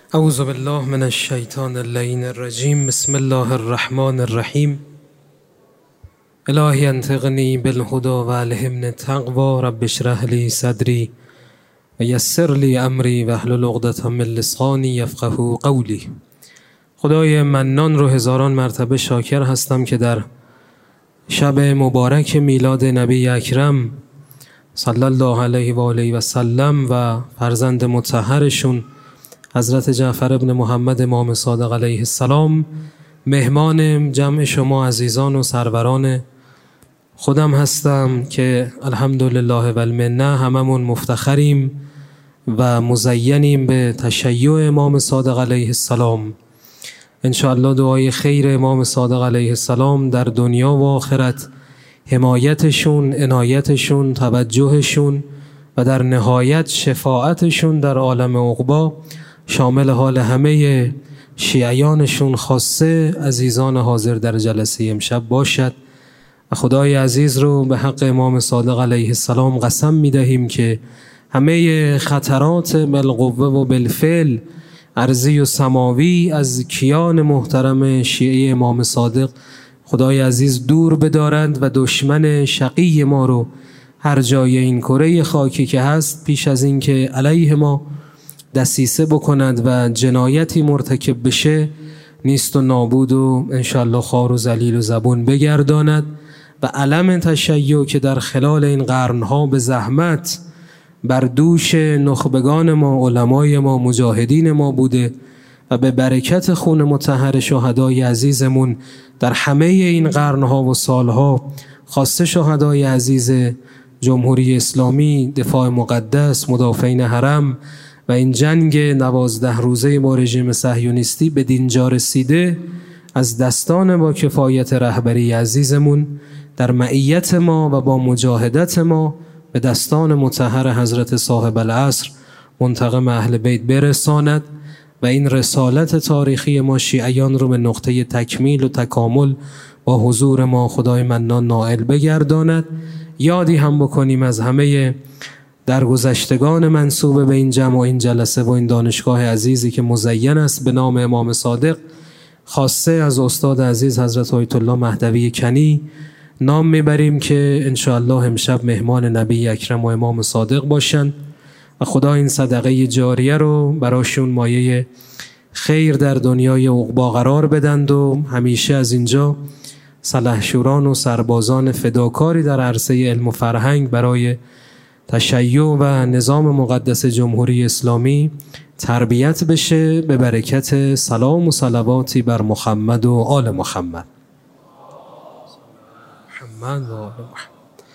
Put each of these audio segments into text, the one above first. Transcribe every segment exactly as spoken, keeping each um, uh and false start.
اعوذ بالله من الشیطان اللعین الرجیم. بسم الله الرحمن الرحیم. الهی انطقنی بالهدی و الهمنی التقوی. رب اشرح لی صدری و یسر لی امری واحلل عقدة من لسانی یفقهوا قولی. خدای منان رو هزاران مرتبه شاکر هستم که در شب مبارک میلاد نبی اکرم صلی الله علیه و آله و سلم و فرزند مطهرشون حضرت جعفر ابن محمد امام صادق علیه السلام مهمان جمع شما عزیزان و سروران خودم هستم که الحمدلله و المنه هممون مفتخریم و مزینیم به تشیع امام صادق علیه السلام. انشاءالله دعای خیر امام صادق علیه السلام در دنیا و آخرت، حمایتشون، عنایتشون، توجهشون و در نهایت شفاعتشون در عالم عقبی شامل حال همه شیعیانشون خاصه عزیزان حاضر در جلسه امشب باشد. و خدای عزیز رو به حق امام صادق علیه السلام قسم می دهیم که همه خطرات بالقوه و بالفعل ارضی و سماوی از کیان محترم شیعه امام صادق خدای عزیز دور بدارند و دشمن شقی ما رو هر جای این کره خاکی که هست پیش از این که علیه ما دسیسه بکند و جنایتی مرتکب بشه نیست و نابود و انشالله خوار و ذلیل و زبون بگرداند و علم تشیع که در خلال این قرنها به زحمت بر دوش نخبگان ما، علمای ما، مجاهدین ما بوده و به برکت خون مطهر شهدای عزیزمون در همه این قرنها و سالها خاصه شهدای عزیز جمهوری اسلامی، دفاع مقدس، مدافعین حرم و این جنگ نوازده روزه با رژیم صهیونیستی به دینجا رسیده از دستان با کفایت رهبری عزیزمون در معیت ما و با مجاهدت ما به دستان مطهر حضرت صاحب العصر منتقم اهل بیت برساند و این رسالت تاریخی ما شیعیان رو به نقطه تکمیل و تکامل با حضور ما خدای منان نائل بگرداند. یادی هم بکنیم از همه درگذشتگان منسوب به این جمع و این جلسه و این دانشگاه عزیزی که مزین است به نام امام صادق، خاصه از استاد عزیز حضرت آیت الله مهدوی کنی نام میبریم که انشاءالله امشب مهمان نبی اکرم و امام صادق باشند و خدا این صدقه جاریه رو براشون مایه خیر در دنیای عقبی قرار بدند و همیشه از اینجا سلحشوران و سربازان فداکاری در عرصه علم و فرهنگ برای تشیع و نظام مقدس جمهوری اسلامی تربیت بشه به برکت سلام و صلواتی بر محمد و آل محمد. محمد و آل محمد.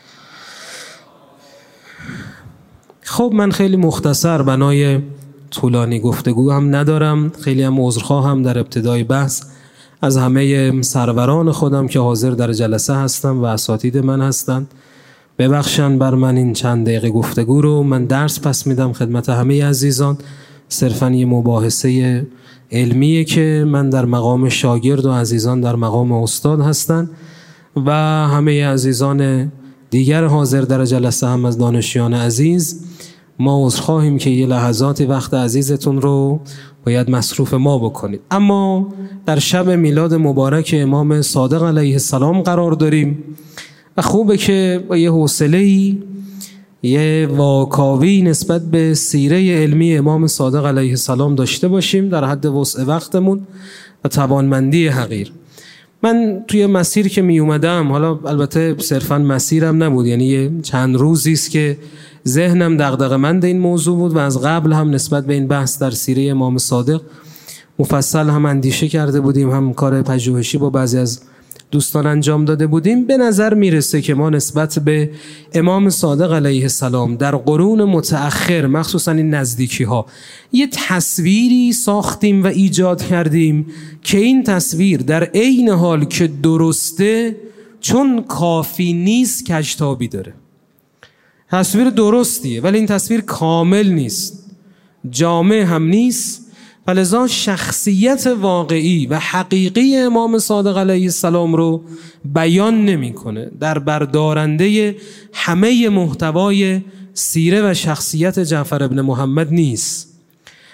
خب من خیلی مختصر بنای طولانی گفتگو هم ندارم، خیلی هم عذرخواهم در ابتدای بحث از همه سروران خودم که حاضر در جلسه هستم و اساتید من هستند. ببخشن بر من این چند دقیقه گفتگو رو. من درس پس میدم خدمت همه عزیزان، صرفاً یه مباحثه علمیه که من در مقام شاگرد و عزیزان در مقام استاد هستن و همه عزیزان دیگر حاضر در جلسه هم از دانشیان عزیز. ما عذرخواهیم که یه لحظاتی وقت عزیزتون رو باید مصروف ما بکنید، اما در شب میلاد مبارک امام صادق علیه السلام قرار داریم و خوبه که با یه حوصله‌ای، یه واکاوی نسبت به سیره علمی امام صادق علیه السلام داشته باشیم در حد وسع وقتمون و توانمندی حقیر. من توی مسیر که می اومدم، حالا البته صرفاً مسیرم نبود، یعنی یه چند روزی است که ذهنم دغدغه‌مند این موضوع بود و از قبل هم نسبت به این بحث در سیره امام صادق مفصل هم اندیشه کرده بودیم، هم کار پژوهشی با بعضی از دوستان انجام داده بودیم. به نظر میرسه که ما نسبت به امام صادق علیه السلام در قرون متأخر، مخصوصا این نزدیکی ها، یه تصویری ساختیم و ایجاد کردیم که این تصویر در عین حال که درسته چون کافی نیست کجتابی داره. تصویر درستیه ولی این تصویر کامل نیست، جامع هم نیست و لذا شخصیت واقعی و حقیقی امام صادق علیه السلام رو بیان نمی‌کنه، در بردارنده همه محتوای سیره و شخصیت جعفر ابن محمد نیست.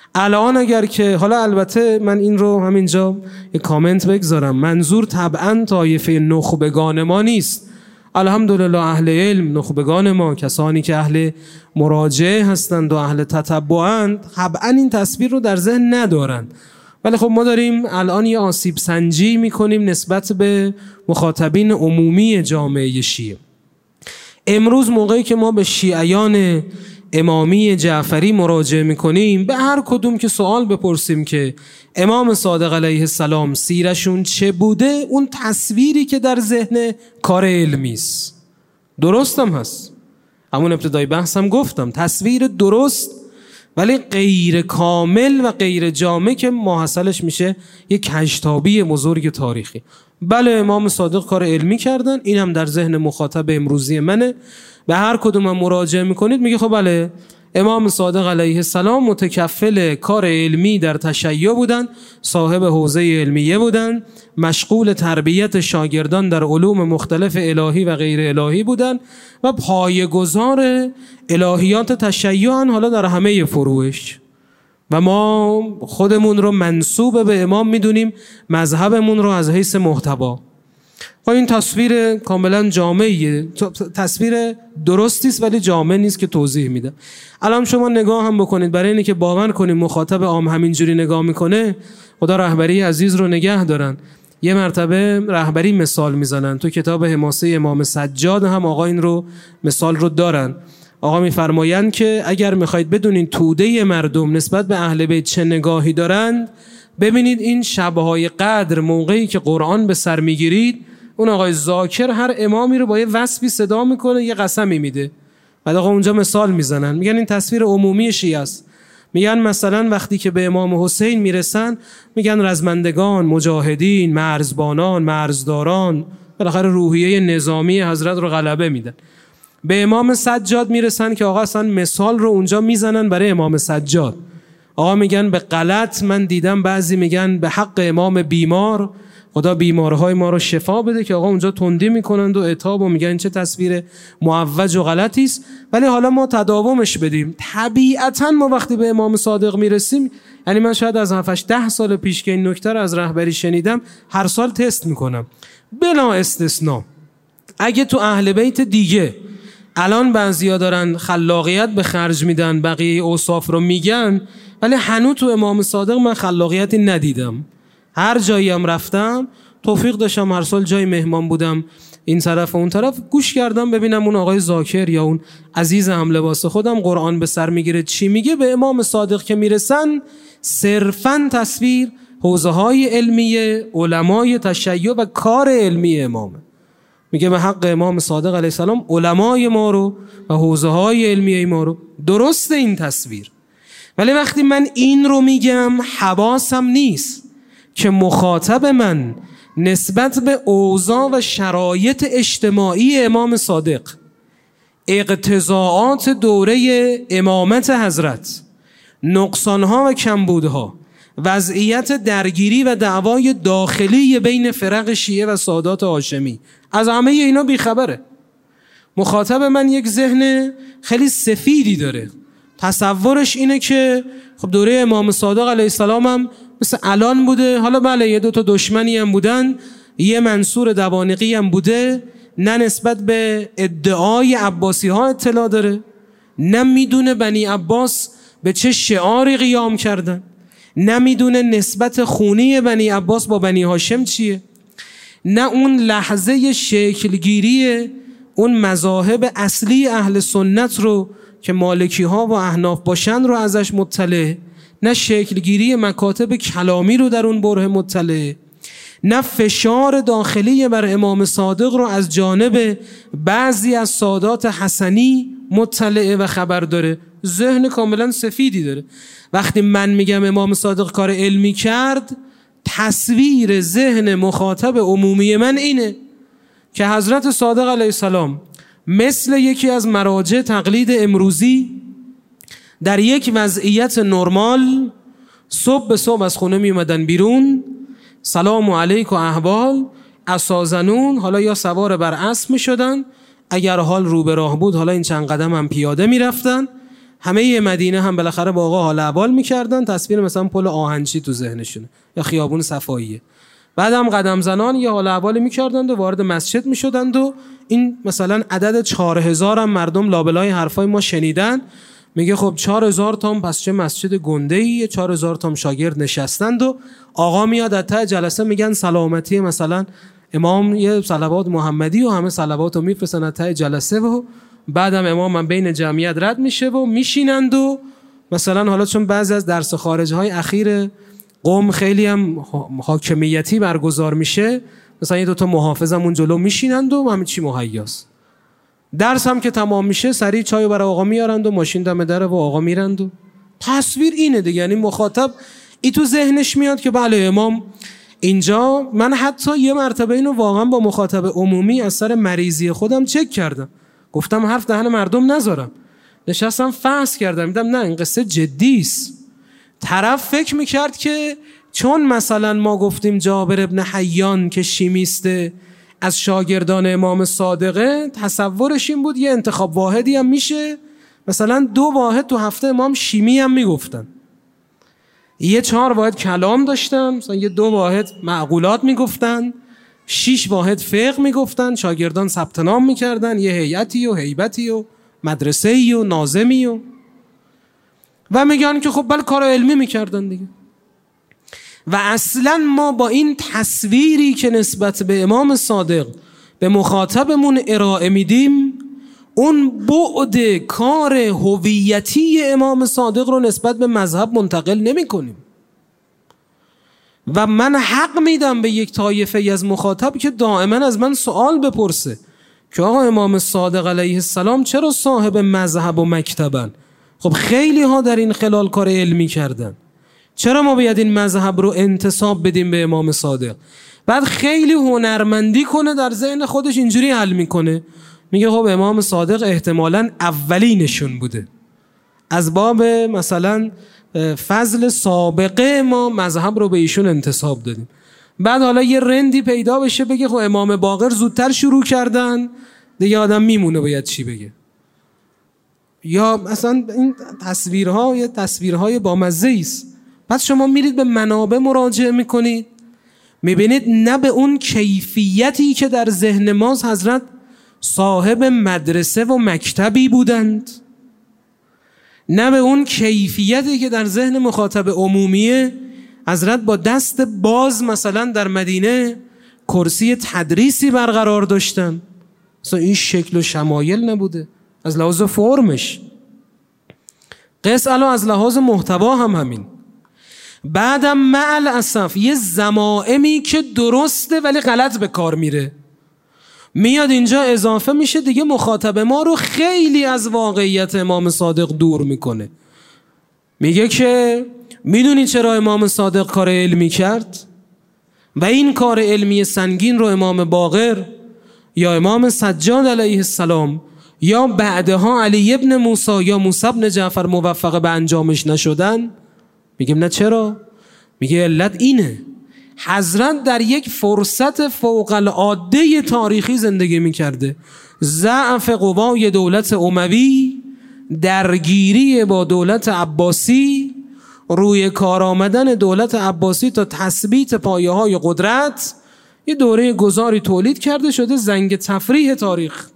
الان اگر که حالا البته من این رو همینجا یک کامنت بگذارم، منظور طبعا طایفه نخبگان ما نیست. الحمدلله اهل علم، نخبگان ما، کسانی که اهل مراجعه هستند و اهل تتبعند، طبعا این تصویر رو در ذهن ندارند. ولی خب ما داریم الان یه آسیب سنجی میکنیم نسبت به مخاطبین عمومی جامعه شیعه. امروز موقعی که ما به شیعیان امامی جعفری مراجعه میکنیم، به هر کدوم که سوال بپرسیم که امام صادق علیه السلام سیرشون چه بوده، اون تصویری که در ذهن کار علمی است. درست هم هست، همون ابتدای بحثم گفتم تصویر درست ولی غیر کامل و غیر جامع که محصلش میشه یک کژتابی بزرگ تاریخی. بله امام صادق کار علمی کردن، این هم در ذهن مخاطب امروزی منه. به هر کدوم هم مراجعه میکنید میگه خب بله امام صادق علیه السلام متکفل کار علمی در تشیع بودن، صاحب حوزه علمیه بودن، مشغول تربیت شاگردان در علوم مختلف الهی و غیر الهی بودن و پایه‌گذار الهیات تشیع، حالا در همه فروعش. و ما خودمون رو منسوب به امام میدونیم، مذهبمون رو از حیث محتوا. و این تصویر کاملا جامعیه، تصویر درستی است ولی جامع نیست که توضیح میده. الان شما نگاه هم بکنید، برای اینکه باور کنیم مخاطب عام همینجوری نگاه میکنه، خدا رهبری عزیز رو نگه دارن. یه مرتبه رهبری مثال میزنن، تو کتاب حماسه امام سجاد هم آقا این رو مثال رو دارن. آقا میفرمایند که اگر میخواید بدونین توده مردم نسبت به اهل بیت چه نگاهی دارند، ببینید این شبهای قدر موقعی که قرآن به سر میگیرید، اون آقای ذاکر هر امامی رو با یه وصفی صدا میکنه، یه قسمی میده. بعد آقا اونجا مثال میزنن، میگن این تصویر عمومی شیعه است. میگن مثلا وقتی که به امام حسین میرسن، میگن رزمندگان، مجاهدین، مرزبانان، مرزداران، بالاخره روحیه نظامی حضرت رو غلبه میدن. به امام سجاد میرسن که آقا اصلا مثال رو اونجا میزنن برای امام سجاد. آقا میگن به غلط، من دیدم بعضی میگن به حق امام بیمار، خدا بیمارهای ما رو شفا بده، که آقا اونجا تندی میکنند و عتاب و میگن چه تصویر معوج و غلطی است. ولی حالا ما تداومش بدیم. طبیعتا ما وقتی به امام صادق میرسیم، یعنی من شاید از هفت ده سال پیش که این نکته رو از رهبری شنیدم، هر سال تست میکنم بلا استثناء. اگه تو اهل بیت دیگه الان بعضیا دارن خلاقیت به خرج میدن، بقیه اوصاف رو میگن، ولی هنوز تو امام صادق من خلاقیتی ندیدم. هر جایی هم رفتم، توفیق داشتم هر سال جای مهمان بودم این طرف و اون طرف، گوش کردم ببینم اون آقای ذاکر یا اون عزیز هم لباس خودم قرآن به سر میگیره چی میگه. به امام صادق که میرسن، صرفاً تصویر حوزه های علمیه، علمای تشیع و کار علمی امامه. میگه به حق امام صادق علیه السلام علمای ما رو و حوزه های علمیه ما رو. درسته این تصویر، ولی وقتی من این رو میگم حواسم نیست که مخاطب من نسبت به اوضاع و شرایط اجتماعی امام صادق، اقتضاعات دوره امامت حضرت، نقصانها و کمبودها، وضعیت درگیری و دعوای داخلی بین فرق شیعه و سادات هاشمی، از همه اینا بیخبره. مخاطب من یک ذهن خیلی سفیدی داره، تصورش اینه که خب دوره امام صادق علیه السلام هم مثل الان بوده. حالا بله یه دو تا دشمنی هم بودن، یه منصور دوانقی هم بوده، نه نسبت به ادعای عباسی ها اطلاع داره، نه میدونه بنی عباس به چه شعاری قیام کردن، نه میدونه نسبت خونی بنی عباس با بنی هاشم چیه، نه اون لحظه شکلگیری اون مذاهب اصلی اهل سنت رو که مالکی ها و احناف باشن رو ازش مطلع، نه شکلگیری مکاتب کلامی رو در اون بره مطلع، نه فشار داخلی بر امام صادق رو از جانب بعضی از سادات حسنی مطلع و خبر داره. ذهن کاملا سفیدی داره. وقتی من میگم امام صادق کار علمی کرد، تصویر ذهن مخاطب عمومی من اینه که حضرت صادق علیه السلام مثل یکی از مراجع تقلید امروزی در یک وضعیت نرمال صبح به صبح از خونه می اومدن بیرون، سلام علیک و احوال، عصازنون، حالا یا سوار بر اسب می شدن، اگر حال رو به راه بود حالا این چند قدم هم پیاده می رفتن همه مدینه هم بالاخره با آقا حال احوال میکردن، تصویر مثلا پل آهنچی تو ذهنشونه یا خیابون صفاییه. بعد هم قدم زنان یه حال احوالی میکردند و وارد مسجد میشدند و این مثلا عدد چهار هزار هم مردم لابلای حرفای ما شنیدن. میگه خب چهار هزار تا پس چه مسجد گنده‌ای، چهار هزار تا شاگرد نشستند و آقا میاد از ته جلسه میگن سلامتی مثلا امام یه صلوات محمدی و همه صلواتو میفرستن از ته جلسه و بعدم امام من بین جمعیت رد میشه و میشینند و مثلا حالا چون بعضی از درس خارج‌های اخیر قوم خیلی هم حاکمیتی برگزار میشه، مثلا یه دوتا محافظمون جلو میشینند و همه چی مهیاست. درس هم که تمام میشه سریع چای برای آقا میارند و ماشین دم دره و آقا میرند و تصویر اینه دیگه. یعنی مخاطب ای تو ذهنش میاد که بله امام اینجا. من حتی یه مرتبه اینو واقعا با مخاطب عمومی از سر مریضی خودم چک کردم، گفتم حرف دهن مردم نذارم، نشستم فحص کردم، دیدم نه این قصه جدی است. طرف فکر میکرد که چون مثلا ما گفتیم جابر ابن حیان که شیمیسته از شاگردان امام صادقه، تصورش این بود یه انتخاب واحدی هم میشه، مثلا دو واحد تو هفته امام شیمی هم میگفتن، یه چهار واحد کلام داشتن، مثلا یه دو واحد معقولات میگفتن، شیش واحد فقه میگفتن، شاگردان ثبت نام میکردن، یه هیئتی و هیبتی و مدرسه‌ای و ناظمی و و میگن که خب بله کار علمی میکردن دیگه. و اصلا ما با این تصویری که نسبت به امام صادق به مخاطبمون ارائه میدیم، اون بعد کار هویتی امام صادق رو نسبت به مذهب منتقل نمی کنیم. و من حق میدم به یک طایفه از مخاطب که دائما از من سوال بپرسه که آقا امام صادق علیه السلام چرا صاحب مذهب و مکتبن؟ خب خیلی ها در این خلال کار علمی کردن، چرا ما باید این مذهب رو انتساب بدیم به امام صادق؟ بعد خیلی هنرمندی کنه در ذهن خودش اینجوری حل میکنه، میگه خب امام صادق احتمالاً اولینشون بوده، از باب مثلا فضل سابقه ما مذهب رو به ایشون انتساب دادیم. بعد حالا یه رندی پیدا بشه بگه خب امام باقر زودتر شروع کردن، دیگه آدم میمونه باید چی بگه. یا مثلا این تصویرها یه تصویرهای بامزه است. پس شما میرید به منابع مراجعه میکنید، میبینید نه به اون کیفیتی که در ذهن ماست حضرت صاحب مدرسه و مکتبی بودند، نه به اون کیفیتی که در ذهن مخاطب عمومیه حضرت با دست باز مثلا در مدینه کرسی تدریسی برقرار داشتن. اصلا این شکل و شمایل نبوده از لحاظ فرمش، قص علا از لحاظ محتوا هم همین. بعدم مع الاسف یه ضمائمی که درسته ولی غلط به کار میره میاد اینجا اضافه میشه دیگه، مخاطب ما رو خیلی از واقعیت امام صادق دور میکنه. میگه که میدونی چرا امام صادق کار علمی کرد؟ و این کار علمی سنگین رو امام باقر یا امام سجاد علیه السلام یا بعدها علی ابن موسی یا موسی ابن جعفر موفق به انجامش نشدن؟ میگیم نه چرا؟ میگه علت اینه، حضرت در یک فرصت فوق العاده تاریخی زندگی میکرده، ضعف قوای دولت اموی، درگیری با دولت عباسی، روی کار آمدن دولت عباسی تا تثبیت پایه های قدرت، یه دوره گذاری تولید کرده شده زنگ تفریح تاریخ.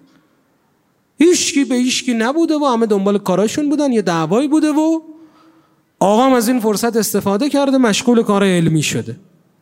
هیچکی به هیچکی نبوده و همه دنبال کاراشون بودن، یه دعوایی بوده و آقا از این فرصت استفاده کرده مشغول کار علمی شده.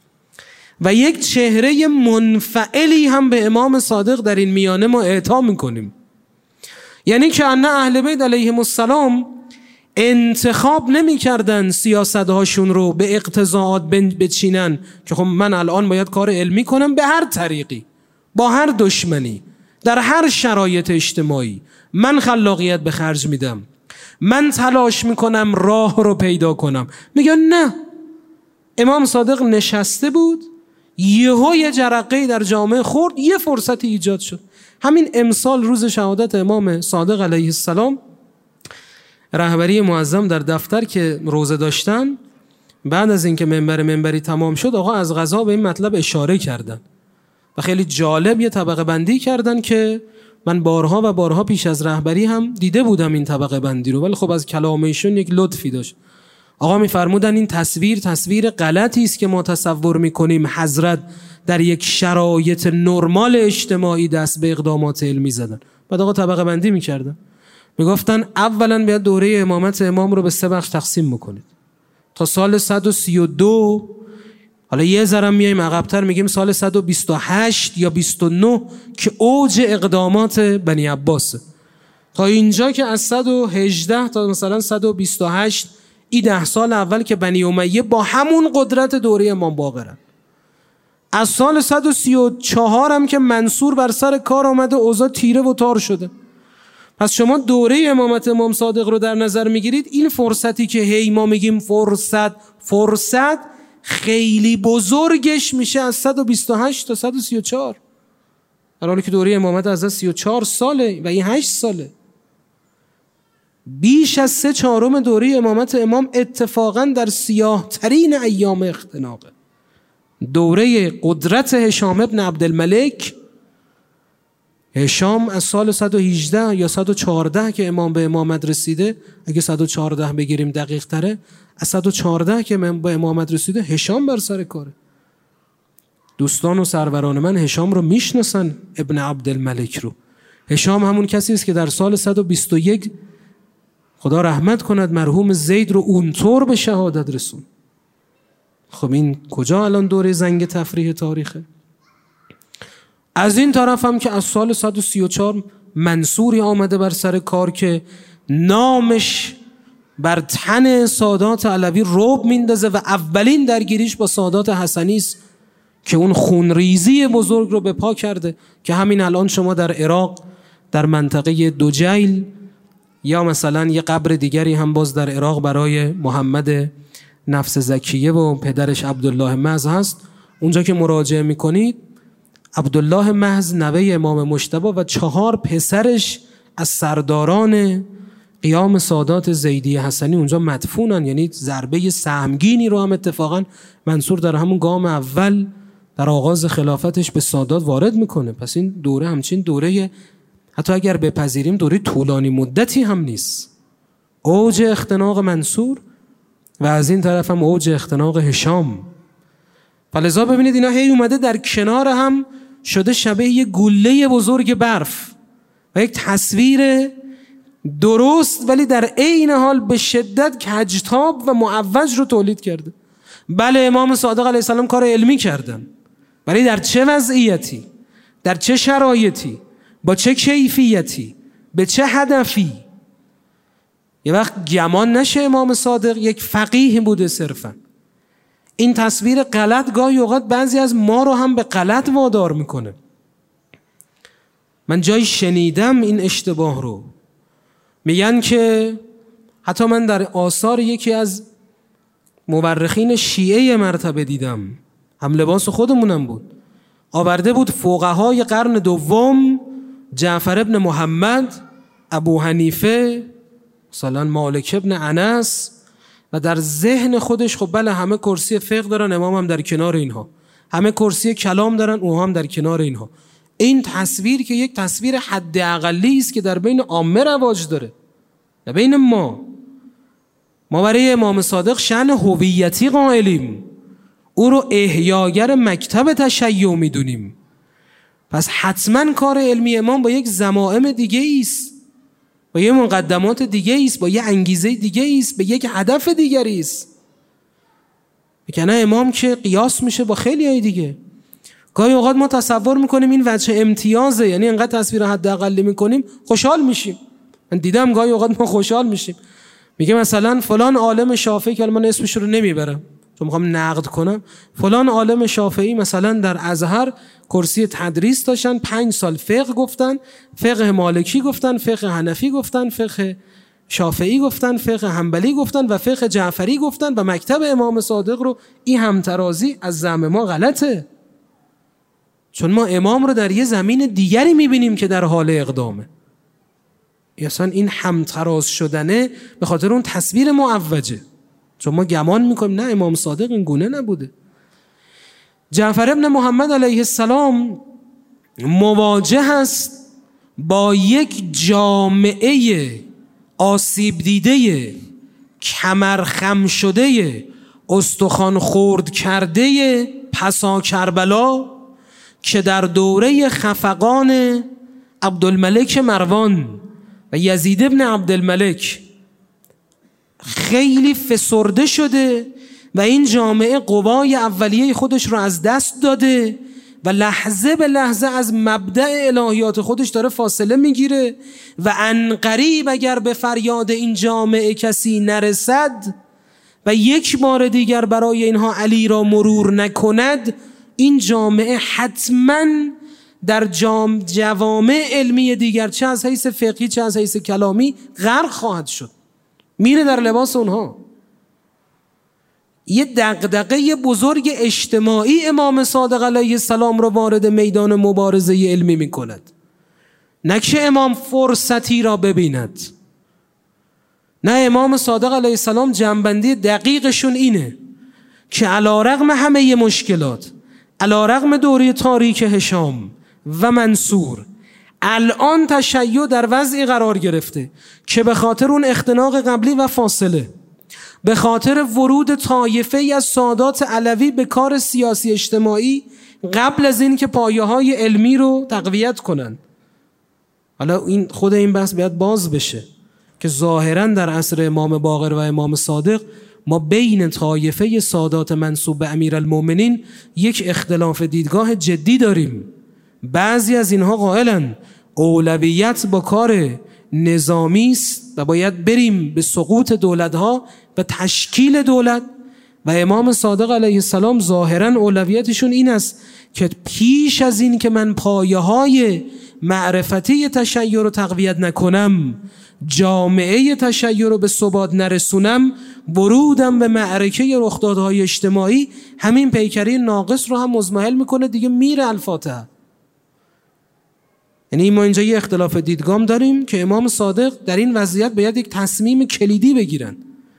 و یک چهره منفعلی هم به امام صادق در این میانه ما اعطا میکنیم، یعنی که ان اهل بیت علیهم السلام انتخاب نمی کردن سیاستهاشون رو به اقتضاعات بچینن که خب من الان باید کار علمی کنم به هر طریقی، با هر دشمنی، در هر شرایط اجتماعی من خلاقیت به خرج میدم، من تلاش میکنم راه رو پیدا کنم. میگن نه، امام صادق نشسته بود، یهو یه جرقه‌ای در جامعه خورد، یه فرصتی ایجاد شد. همین امسال روز شهادت امام صادق علیه السلام، رهبری معظم در دفتر که روزه داشتن، بعد از اینکه منبر منبری تمام شد آقا از قضا به این مطلب اشاره کردن و خیلی جالب یه طبقه بندی کردن که من بارها و بارها پیش از رهبری هم دیده بودم این طبقه بندی رو، ولی خب از کلام ایشون یک لطفی داشت. آقا میفرمودن این تصویر تصویر غلطی است که ما تصور میکنیم حضرت در یک شرایط نرمال اجتماعی دست به اقدامات علمی زدن. بعد آقا طبقه بندی میکردن، میگفتن اولا باید دوره امامت امام رو به سه بخش تقسیم بکنید. تا سال صد و سی و دو، حالا یه ذره میایم عقب‌تر میگیم سال صد و بیست و هشت یا بیست و نه که اوج اقدامات بنی عباسه، تا اینجا که از صد و هجده تا مثلا صد و بیست و هشت، این ده سال اول که بنی امیه با همون قدرت دوره امام باقرن. از سال صد و سی و چهار هم که منصور بر سر کار آمده، اوضاع تیره و تار شده. پس شما دوره امامت امام صادق رو در نظر میگیرید، این فرصتی که هی ما میگیم فرصت فرصت خیلی بزرگش میشه از صد و بیست و هشت تا صد و سی و چهار، در حالی که دوره امامت از سی و چهار ساله و این هشت ساله. بیش از سه چهارم دوره امامت امام اتفاقا در سیاه ترین ایام اختناقه. دوره قدرت هشام ابن عبدالملک، هشام از سال صد و هجده یا صد و چهارده که امام به امامت رسیده، اگه صد و چهارده بگیریم دقیق تره، از صد و چهارده که امام به امامت رسیده هشام بر سر کاره. دوستان و سروران من هشام رو میشناسن، ابن عبدالملک رو. هشام همون کسی است که در سال صد و بیست و یک خدا رحمت کند مرحوم زید رو اونطور به شهادت رسون. خب این کجا الان دوره زنگ تفریح تاریخه؟ از این طرف هم که از سال صد و سی و چهار منصوری آمده بر سر کار که نامش بر تن سادات علوی رعب میندازه و اولین درگیریش با سادات حسنی است که اون خونریزی بزرگ رو به پا کرده، که همین الان شما در عراق در منطقه دوجیل یا مثلا یه قبر دیگری هم باز در عراق برای محمد نفس زکیه و پدرش عبدالله محض هست، اونجا که مراجعه میکنید عبدالله محض نوه امام مجتبی و چهار پسرش از سرداران قیام سادات زیدی حسنی اونجا مدفونن. یعنی ضربه سهمگینی رو هم اتفاقا منصور در همون گام اول در آغاز خلافتش به سادات وارد میکنه. پس این دوره همچین دوره، حتی اگر بپذیریم دوره طولانی مدتی هم نیست. اوج اختناق منصور و از این طرف هم اوج اختناق هشام. فلذا ببینید اینا هی اومده در کنار هم شده شبیه یه گوله بزرگ برف و یک تصویر درست ولی در عین حال به شدت کجتاب و معوج رو تولید کرده. بله امام صادق علیه السلام کار علمی کردن، ولی در چه وضعیتی، در چه شرایطی، با چه کیفیتی، به چه هدفی؟ یه وقت گمان نشه امام صادق یک فقیه بوده صرفا. این تصویر غلط گاهی اوقات بعضی از ما رو هم به غلط وادار میکنه. من جایی شنیدم این اشتباه رو، میگن که حتی من در آثار یکی از مورخین شیعه مرتبه دیدم، هم لباس خودمونم بود، آورده بود فقهای قرن دوم، جعفر ابن محمد، ابو حنیفه، مثلا مالک ابن انس، و در ذهن خودش خب بله همه کرسی فقه دارن، امام هم در کنار اینها، همه کرسی کلام دارن، اوها هم در کنار اینها. این تصویر که یک تصویر حد اقلی است که در بین عامه رواج داره، در بین ما ما برای امام صادق شأن هویتی قائلیم، او رو احیاگر مکتب تشیع میدونیم. پس حتما کار علمی امام با یک ضمائم دیگه است، با یک مقدمات دیگه است، با یک انگیزه دیگه است، به یک هدف دیگری است. بکنه امام که قیاس میشه با خیلی های دیگه. گاهی اوقات ما تصور میکنیم این وجه امتیازه، یعنی انقدر تصویر حد اقلی میکنیم خوشحال میشیم. من دیدم گاهی اوقات ما خوشحال میشیم، میگه مثلا فلان عالم شافعی که من اسمش رو نمیبرم چون میخوام نقد کنم، فلان عالم شافعی مثلا در ازهر کرسی تدریس داشتن، پنج سال فقه گفتن، فقه مالکی گفتن، فقه حنفی گفتن، فقه شافعی گفتن، فقه حنبلی گفتن و فقه جعفری گفتن و مکتب امام صادق رو، این همترازی از زعم ما غلطه، چون ما امام رو در یه زمین دیگری میبینیم که در حال اقدامه. اصلا این همتراز شدنه به خاطر اون تصویر معوجه، چون ما گمان میکنیم نه امام صادق این گونه نبوده. جعفر ابن محمد علیه السلام مواجه است با یک جامعه آسیب دیده، کمر خم شده، استخوان خورد کرده پسا کربلا که در دوره خفقان عبدالملک مروان و یزید ابن عبدالملک خیلی فسرده شده و این جامعه قوای اولیه خودش رو از دست داده و لحظه به لحظه از مبدأ الهیات خودش داره فاصله میگیره و عنقریب اگر به فریاد این جامعه کسی نرسد و یک بار دیگر برای اینها علی را مرور نکند، این جامعه حتما در جام جوامع علمی دیگر چه از حیث فقهی چه از حیث کلامی غرق خواهد شد، میره در لباس اونها. یه دغدغه بزرگ اجتماعی امام صادق علیه السلام رو وارد میدان مبارزه علمی می کند، نه که امام فرصتی را ببیند. نه، امام صادق علیه السلام جنبندی دقیقشون اینه که علی رغم همه مشکلات، علی رغم دوره تاریک هشام و منصور، الان تشیع در وضعی قرار گرفته که به خاطر اون اختناق قبلی و فاصله، به خاطر ورود طایفه‌ای از سادات علوی به کار سیاسی اجتماعی قبل از این که پایه های علمی رو تقویت کنن. حالا این خود این بحث باید باز بشه که ظاهراً در عصر امام باقر و امام صادق ما بین طایفه سادات منسوب به امیرالمومنین یک اختلاف دیدگاه جدی داریم. بعضی از اینها قائلن اولویت با کار نظامی است و باید بریم به سقوط دولت‌ها و تشکیل دولت، و امام صادق علیه السلام ظاهراً اولویتشون این است که پیش از این که من پایه‌های معرفتی تشیع رو تقویت نکنم، جامعه تشیع رو به ثبات نرسونم، ورودم به معرکه رخدادهای اجتماعی همین پیکری ناقص رو هم مزمحل میکنه دیگه، میره الفاتحه. یعنی ما اینجا یه اختلاف دیدگام داریم که امام صادق در این وضعیت باید یک تصمیم کلیدی بگیرن.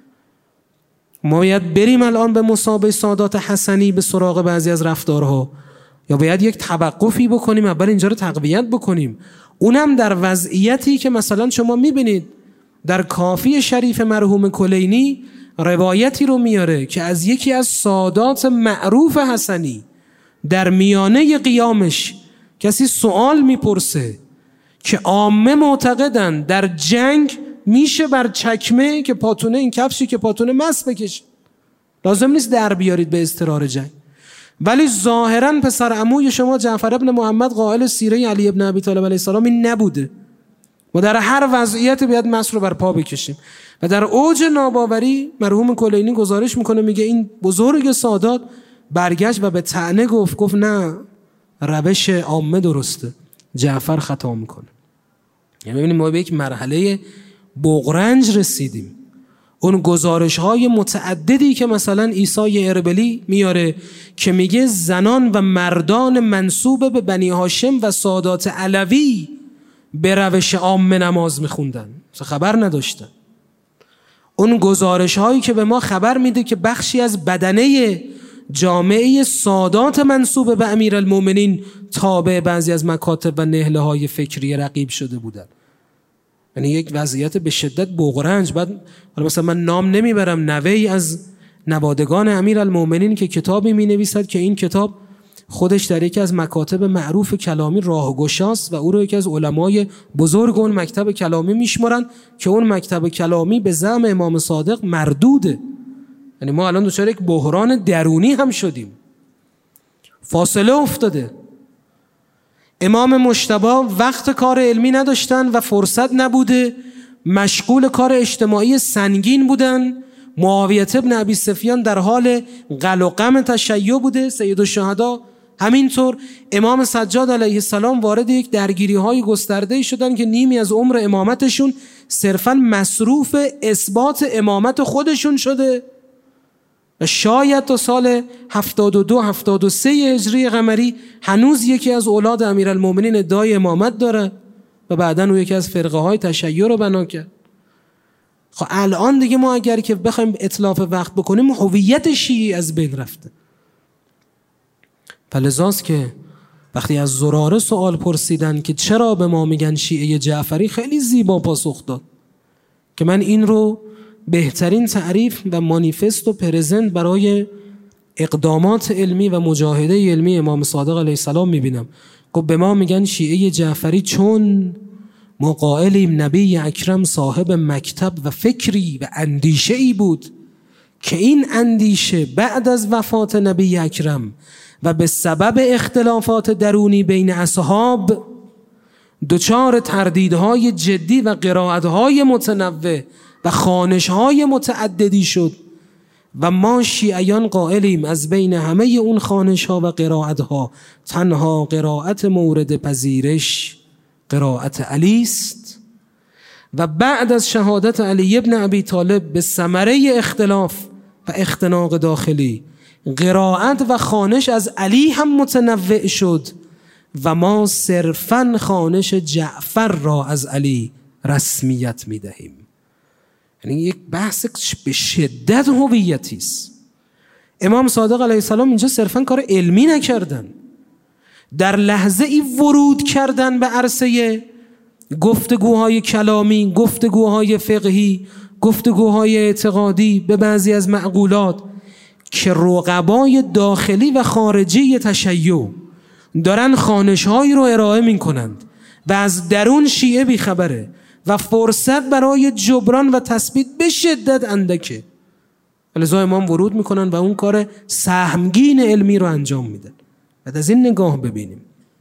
ما باید بریم الان به مثابه سادات حسنی به سراغ بعضی از رفتارها، یا باید یک توقفی بکنیم اول اینجا رو تقویت بکنیم، اونم در وضعیتی که مثلا شما میبینید در کافی شریف مرحوم کلینی روایتی رو میاره که از یکی از سادات معروف حسنی در میانه قیامش کسی سوال میپرسه که عامه معتقدن در جنگ میشه بر چکمه که پاتونه، این کفشی که پاتونه مس بکش، لازم نیست در بیارید به اضطرار جنگ، ولی ظاهراً پسر عموی شما جعفر ابن محمد قائل سیره علی ابن ابی طالب علیه السلام این نبوده. ما در هر وضعیت باید مس رو بر پا بکشیم. و در اوج ناباوری مرحوم کلینی گزارش میکنه، میگه این بزرگ سادات برگشت و به طعنه گفت گفت نه، روش عامه درسته، جعفر خطا میکنه. یعنی ببینیم ما به یک مرحله بغرنج رسیدیم. اون گزارش های متعددی که مثلا عیسی اربلی میاره که میگه زنان و مردان منسوب به بنی هاشم و سادات علوی به روش عامه نماز میخوندن، خبر نداشتن. اون گزارش هایی که به ما خبر میده که بخشی از بدنه جامعه سادات منسوب به امیرالمومنین تابع بعضی از مکاتب و نهله های فکری رقیب شده بودن. یعنی یک وضعیت به شدت بغرنج. بعد حالا مثلا من نام نمیبرم، نوه‌ای از نوادگان امیرالمومنین که کتابی می نویسد که این کتاب خودش در یکی از مکاتب معروف کلامی راهگشاست و او رو یکی از علمای بزرگ اون مکتب کلامی میشمارن که اون مکتب کلامی به زعم امام صادق مردوده. یعنی ما الان دچار یک بحران درونی هم شدیم، فاصله افتاده. امام مجتبی وقت کار علمی نداشتن و فرصت نبوده، مشغول کار اجتماعی سنگین بودن. معاویه ابن ابی سفیان در حال غل و غم تشیع بوده، سید الشهدا همینطور. امام سجاد علیه السلام وارد یک درگیری های گسترده شدن که نیمی از عمر امامتشون صرفاً مصروف اثبات امامت خودشون شده و شاید تا سال هفتاد و دو هفتاد و سه هجری قمری هنوز یکی از اولاد امیرالمومنین ادعای امامت داره و بعداً او یکی از فرقه های تشیع رو بنا کرد. خب الان دیگه ما اگر که بخوایم اتلاف وقت بکنیم هویت شیعی از بین رفته. فلذاست که وقتی از زراره سوال پرسیدن که چرا به ما میگن شیعه جعفری، خیلی زیبا پاسخ داد که من این رو بهترین تعریف و مانیفست و پرزنت برای اقدامات علمی و مجاهده علمی امام صادق علیه السلام میبینم. گفت به ما میگن شیعه جعفری چون ما قائلیم نبی اکرم صاحب مکتب و فکری و اندیشه ای بود که این اندیشه بعد از وفات نبی اکرم و به سبب اختلافات درونی بین اصحاب دچار تردیدهای جدی و قرائتهای متنوع و خوانشهای متعددی شد و ما شیعیان قائلیم از بین همه اون خوانشها و قرائتها تنها قرائت مورد پذیرش قرائت علی است و بعد از شهادت علی ابن ابی طالب به ثمره اختلاف و اختناق داخلی قرائت و خوانش از علی هم متنوع شد و ما صرفاً خوانش جعفر را از علی رسمیت می دهیم. یعنی یک بحث به شدت هویتی است. امام صادق علیه السلام اینجا صرفاً کار علمی نکردن، در لحظه ای ورود کردن به عرصه گفتگوهای کلامی، گفتگوهای فقهی، گفتگوهای اعتقادی به بعضی از معقولات که رقبای داخلی و خارجی تشیع دارن خوانش‌هایی رو ارائه می‌کنند و از درون شیعه بیخبره و فرصت برای جبران و تثبیت به شدت اندکه. لذا امام ورود میکنن و اون کار سهمگین علمی رو انجام میدن. بعد از این نگاه ببینیم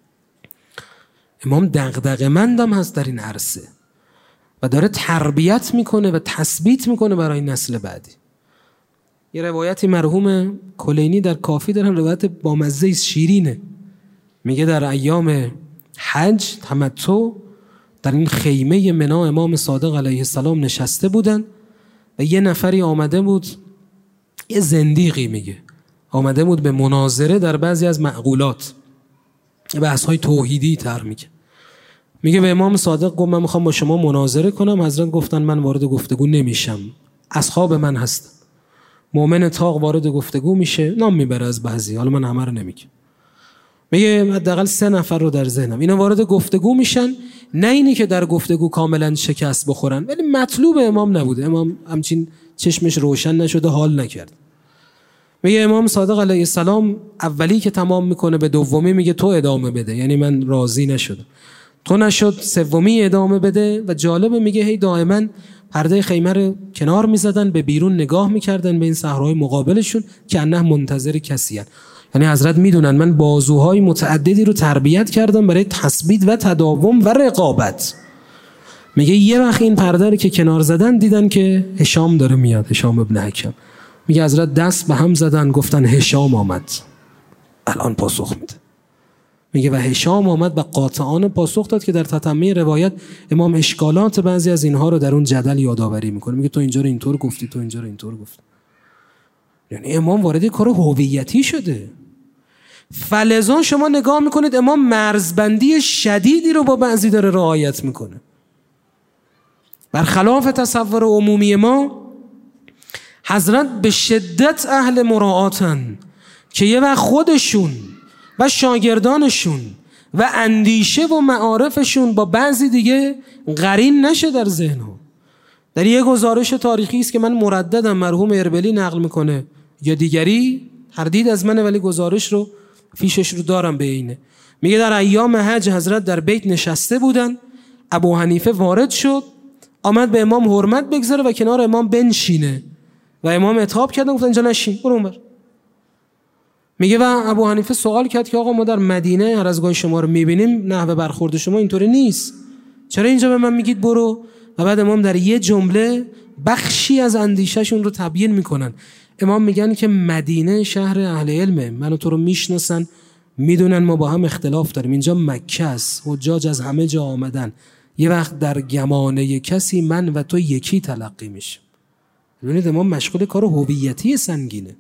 امام دغدغه‌مندم هست در این عرصه و داره تربیت میکنه و تثبیت میکنه برای نسل بعدی. یه روایتی مرحوم کلینی در کافی دارن، روایت با مزه شیرینه، میگه در ایام حج تمتع در این خیمه منی امام صادق علیه السلام نشسته بودن و یه نفری آمده بود، یه زندیقی میگه آمده بود به مناظره در بعضی از معقولات، بحث‌های توحیدی تر میگه. میگه به امام صادق گفت من میخوام با شما مناظره کنم. حضرت گفتن من وارد گفتگو نمیشم، اصحاب من هستن. مؤمن تاق وارد گفتگو میشه، نام میبره از بعضی، حالا من همه رو نمیگم. میگه حداقل سه نفر رو در ذهنم، اینا وارد گفتگو میشن، نه اینی که در گفتگو کاملا شکست بخورن، ولی مطلوب امام نبوده، امام همچین چشمش روشن نشده، حال نکرد. میگه امام صادق علیه السلام اولی که تمام میکنه به دومی میگه تو ادامه بده، یعنی من راضی نشدم. تو نشد سومی ادامه بده. و جالبه میگه هی دائما پرده خیمه رو کنار میزدن، به بیرون نگاه میکردن به این صحرای مقابلشون که انه منتظر کسی هن. یعنی حضرت میدونن من بازوهای متعددی رو تربیت کردم برای تثبیت و تداوم و رقابت. میگه یه وقت این پرده رو که کنار زدن دیدن که هشام داره میاد، هشام ابن حکم. میگه حضرت دست به هم زدن گفتن هشام آمد، الان پاسخ میده. میگه و هشام آمد و قاطعانه پاسخ داد که در تتمه روایت امام اشکالات بعضی از اینها رو در اون جدل یادآوری میکنه. میگه تو اینجا رو اینطور گفتی، تو اینجا رو اینطور گفتی. یعنی امام وارد کار هویتی شده. فلذا شما نگاه میکنید امام مرزبندی شدیدی رو با بعضی داره رعایت میکنه. برخلاف تصور عمومی ما، حضرت به شدت اهل مراعاتن که یه وقت خودشون و شاگردانشون و اندیشه و معارفشون با بعضی دیگه قرین نشه در ذهنها. در یه گزارش تاریخی است که من مرددم مرحوم اربلی نقل میکنه یا دیگری، تردید از منه ولی گزارش رو فیشش رو دارم به اینه. میگه در ایام حج حضرت در بیت نشسته بودن، ابو حنیفه وارد شد، آمد به امام حرمت بگذاره و کنار امام بنشینه و امام عتاب کرد، گفت اینجا نشین، برو اونور. میگه و ابو حنیفه سوال کرد که آقا ما در مدینه هر از گاهی شما رو میبینیم، نحوه برخورد شما اینطوری نیست، چرا اینجا به من میگید برو؟ و بعد امام در یه جمله بخشی از اندیشهشون رو تبیین میکنن. امام میگن که مدینه شهر اهل علمه، منو تو رو میشناسن، میدونن ما با هم اختلاف داریم، اینجا مکه است، حجاج از همه جا آمدن، یه وقت در گمانه کسی من و تو یکی تلقی میشه. ببینید امام مشغول کار هویتی سنگینه.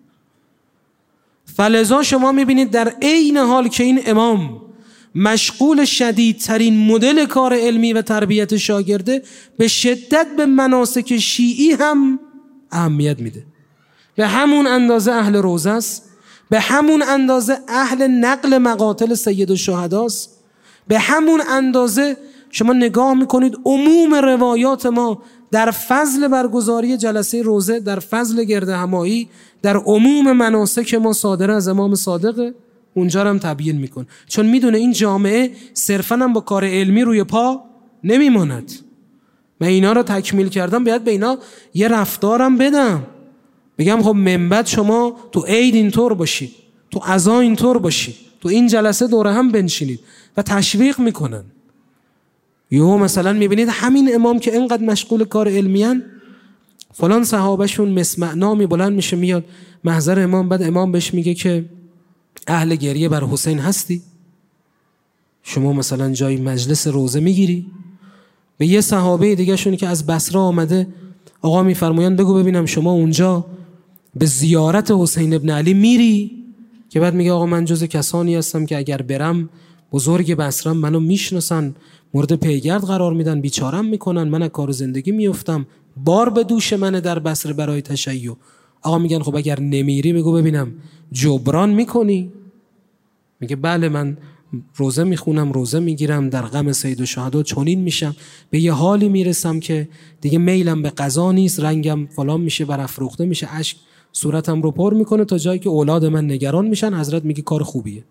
فلذا شما میبینید در عین حال که این امام مشغول شدیدترین مدل کار علمی و تربیت شاگرده، به شدت به مناسک شیعی هم اهمیت میده. به همون اندازه اهل روزه است، به همون اندازه اهل نقل مقاتل سید الشهداست. به همون اندازه شما نگاه میکنید عموم روایات ما در فضل برگزاری جلسه روزه، در فضل گرد همایی، در عموم مناسک ما صادره از امام صادقه. اونجا رو هم تبیین میکن، چون میدونه این جامعه صرفاً هم با کار علمی روی پا نمیماند. من اینا رو تکمیل کردم، باید به اینا یه رفتارم بدم، بگم خب منبت شما تو عید اینطور باشید، تو عزا اینطور باشید، تو این جلسه دوره هم بنشینید و تشویق میکنن. یهو مثلا میبینید همین امام که اینقدر مشغول کار علمیان، فلان صحابهشون مسمع نامی بلند میشه میاد محضر امام، بعد امام بهش میگه که اهل گریه بر حسین هستی؟ شما مثلا جای مجلس روزه میگیری؟ به یه صحابه دیگه شون که از بصره آمده، آقا میفرمایند بگو ببینم شما اونجا به زیارت حسین ابن علی میری؟ که بعد میگه آقا من جز کسانی هستم که اگر برم بزرگ بصره منو میشناسن، مورد پیگرد قرار میدن، بیچارم میکنن، من از کار زندگی میافتم، بار به دوش منه در بصره برای تشیع. آقا میگن خب اگر نمیری بگو ببینم جبران میکنی؟ میگه بله من روزه میخونم، روزه میگیرم، در غم سید الشهدا چنین میشم، به یه حالی میرسم که دیگه میلم به قضا نیست، رنگم فلان میشه، برافروخته میشه، اشک صورتم رو پر میکنه، تا جایی که اولاد من نگران میشن. حضرت میگه کار خوبیه.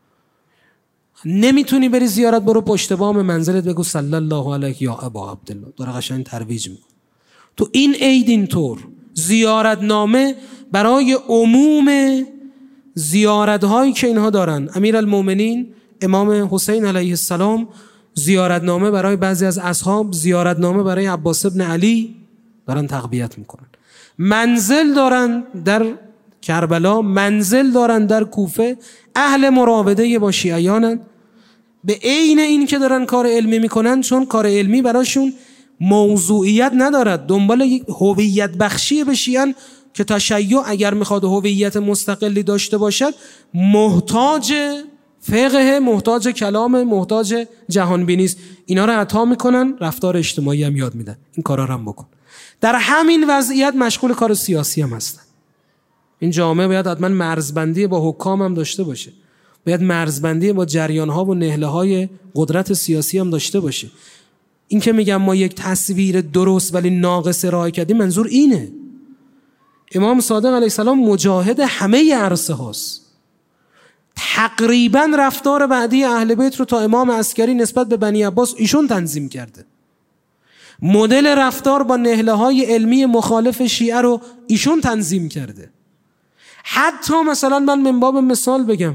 نمیتونی بری زیارت، برو پشت بام منزلت بگو صلی الله علیه یا ابا عبدالله. داره قشنگ ترویج میکنه. تو این عید اینطور زیارت نامه برای عموم زیارت هایی که اینها دارن، امیرالمومنین امام حسین علیه السلام زیارت نامه برای بعضی از اصحاب، زیارت نامه برای عباس ابن علی دارن تقویت میکنن. منزل دارن در کربلا، منزل دارن در کوفه، اهل مراوده با شیعیانن. به عین این که دارن کار علمی میکنن، چون کار علمی براشون موضوعیت ندارد، دنبال یک هویت بخشی بشین که تشیع اگر میخواد هویت مستقلی داشته باشد محتاج فقه، محتاج کلام، محتاج جهانبینی است. اینا رو عطا میکنن، رفتار اجتماعی هم یاد میدن. این کارا رو هم بکن. در همین وضعیت مشغول کار سیاسی هم هستن. این جامعه باید حتما مرزبندی با حکام هم داشته باشه، باید مرزبندی با جریان‌ها و نهله‌های قدرت سیاسی هم داشته باشه. این که میگم ما یک تصویر درست ولی ناقص ارائه کردیم، منظور اینه. امام صادق علیه السلام مجاهد همه عرصه هاست. تقریبا رفتار بعدی اهل بیت رو تا امام عسکری نسبت به بنی عباس ایشون تنظیم کرده. مدل رفتار با نهله‌های علمی مخالف شیعه رو ایشون تنظیم کرده. حتی مثلا من من باب مثال بگم،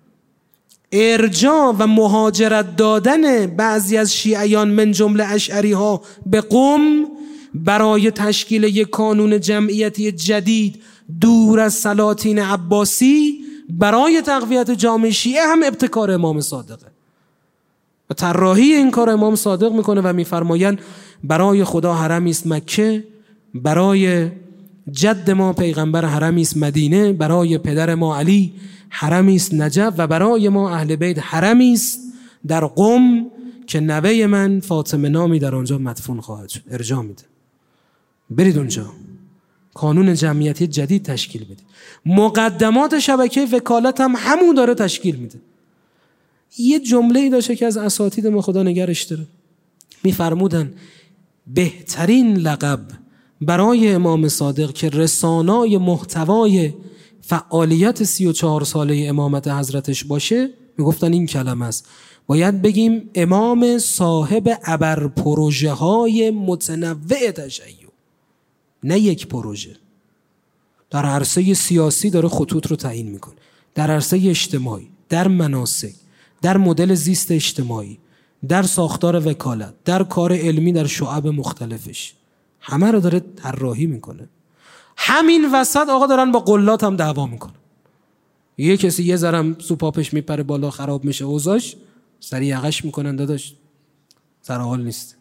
ارجاع و مهاجرت دادن بعضی از شیعیان من جمله اشعری ها به قم برای تشکیل یک کانون جمعیتی جدید دور از سلاطین عباسی برای تقویت جامعه شیعه هم ابتکار امام صادقه و طراحی این کار امام صادق میکنه و میفرمایند برای خدا حرمی است مکه، برای جد ما پیغمبر حرمی است مدینه، برای پدر ما علی حرمی است نجف و برای ما اهل بیت حرمی است در قم که نوه من فاطمه نامی در آنجا مدفون خواهد شد. ارجاع میده، برید اونجا کانون جمعیتی جدید تشکیل بدید. مقدمات شبکه وکالت هم همون داره تشکیل میده. یه جمله‌ای داشته که از اساتید ما خدا نگرش داره، میفرمودن بهترین لقب برای امام صادق که رسانای محتوای فعالیت سی و چهار ساله امامت حضرتش باشه، میگفتن این کلمه است، باید بگیم امام صاحب ابر پروژه های متنوع تشیع، نه یک پروژه. در عرصه سیاسی داره خطوط رو تعیین میکنه، در عرصه اجتماعی، در مناسک، در مدل زیست اجتماعی، در ساختار وکالت، در کار علمی در شعب مختلفش، همه رو داره طراحی میکنه. همین وسط آقا دارن با قلات هم دعوا میکنن. یه کسی یه ذرم سوپاپش میپره بالا خراب میشه اوضاعش، سری یقش میکنن داداش سر حال نیست.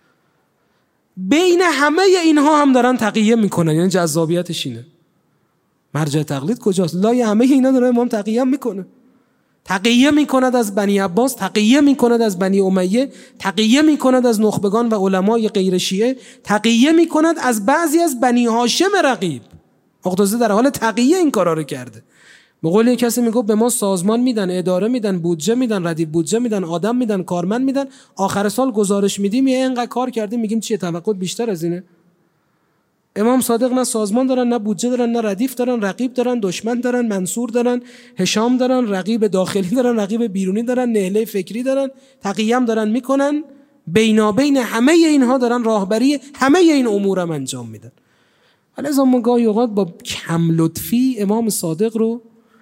بین همه اینها هم دارن تقیه میکنن، یعنی جذابیتش اینه. مرجع تقلید کجاست؟ لای همه اینا داره امام تقیه میکنه. تقیه میکند از بنی عباس، تقیه میکند از بنی امیه، تقیه میکند از نخبگان و علمای غیر شیعه، تقیه میکند از بعضی از بنی هاشم رقیب. مقتضی در حال تقیه این کارا رو کرده. به قول یک کسی میگه به ما سازمان میدن، اداره میدن، بودجه میدن، ردیف بودجه میدن، آدم میدن، کارمند میدن، آخر سال گزارش میدیم یه اینقدر کار کردیم، میگیم چیه توقعات بیشتر از اینه؟ امام صادق نه سازمان دارن، نه بودجه دارن، نه ردیف دارن، رقیب دارن، دشمن دارن، منصور دارن، هشام دارن، رقیب داخلی دارن، رقیب بیرونی دارن، نهله فکری دارن، تقییم دارن میکنن، بینابین همه اینها دارن راهبری همه این امور هم انجام میدن. لذا ما گاهی اوقات با کم لطفی امام صادق رو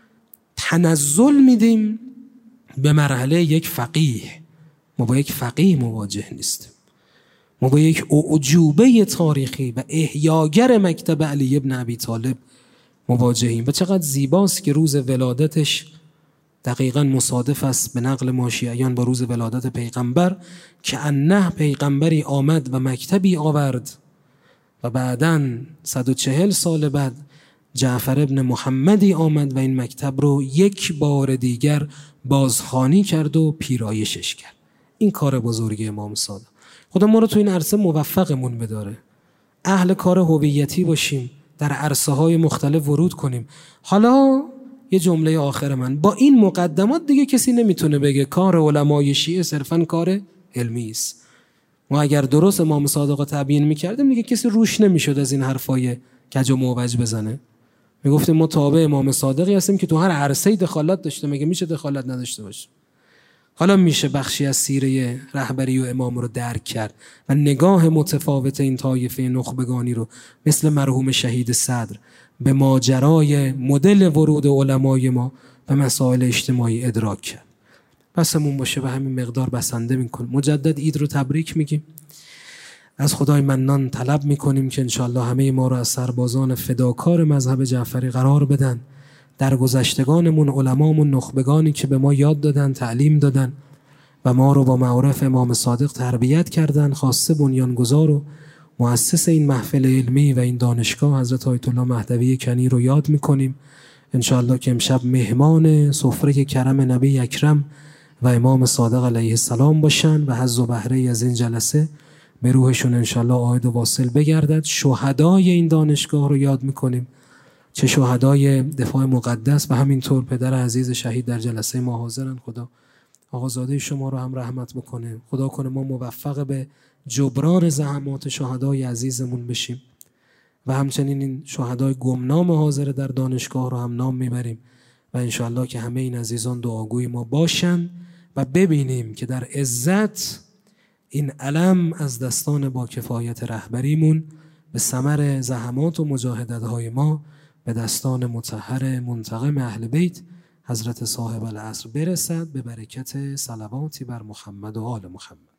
تنزل میدیم به مرحله یک فقیه. ما با یک فقیه مواجه نیستیم، ما با یک اعجوبه تاریخی و احیاگر مکتب علی ابن ابی طالب مواجهیم. و چقدر زیباست که روز ولادتش دقیقاً مصادف است به نقل ما شیعیان با روز ولادت پیغمبر، که انه پیغمبری آمد و مکتبی آورد و بعداً صد و چهل سال بعد جعفر ابن محمدی آمد و این مکتب رو یک بار دیگر بازخوانی کرد و پیرایشش کرد. این کار بزرگی امام صادق. خدا ما رو تو این عرصه موفقمون بداره، اهل کار هویتی باشیم، در عرصه های مختلف ورود کنیم. حالا یه جمله آخر من، با این مقدمات دیگه کسی نمیتونه بگه کار علمای شیعه صرفاً کار علمی است. ما اگر درست امام صادق رو تبیین میکردیم دیگه کسی روش نمیشد از این حرفای کج و موج بزنه. میگفتیم ما تابع امام صادقی هستیم که تو هر عرصه‌ای دخالت داشته، مگه میشه دخالت نداشته باشه؟ حالا میشه بخشی از سیره رهبری و امام رو درک کرد و نگاه متفاوت این طایفه نخبگانی رو مثل مرحوم شهید صدر به ماجرای مدل ورود علمای ما به مسائل اجتماعی ادراک کرد. بسمون باشه به همین مقدار بسنده میکنیم. مجدد عید رو تبریک میگیم، از خدای منان طلب میکنیم که انشاءالله همه ما رو از سربازان فداکار مذهب جعفری قرار بدن. در گذشتگانمون علمامون نخبگانی که به ما یاد دادن، تعلیم دادن و ما رو با معارف امام صادق تربیت کردن، خاصه بنیانگذار و مؤسس این محفل علمی و این دانشگاه حضرت آیت الله مهدوی کنی رو یاد میکنیم. انشاءالله که امشب مهمان سفره کرم نبی اکرم و امام صادق علیه السلام باشن و حظ و بهره از این جلسه به روحشون انشاءالله عائد و واصل بگردد. شهدای این دانشگاه رو یاد میکنیم، چه شهدای دفاع مقدس و همینطور پدر عزیز شهید در جلسه ما حاضرن. خدا آقازاده شما رو هم رحمت بکنه. خدا کنه ما موفق به جبران زحمات شهدای عزیزمون بشیم و همچنین این شهدای گمنام حاضر در دانشگاه رو هم نام میبریم و انشاءالله که همه این عزیزان دعاگوی ما باشن و ببینیم که در عزت این علم از دستان با کفایت رهبریمون به ثمر زحمات و مجاهدت‌های ما به دستان مطهر منتقم اهل بیت حضرت صاحب العصر برسد به برکت صلواتی بر محمد و آل محمد.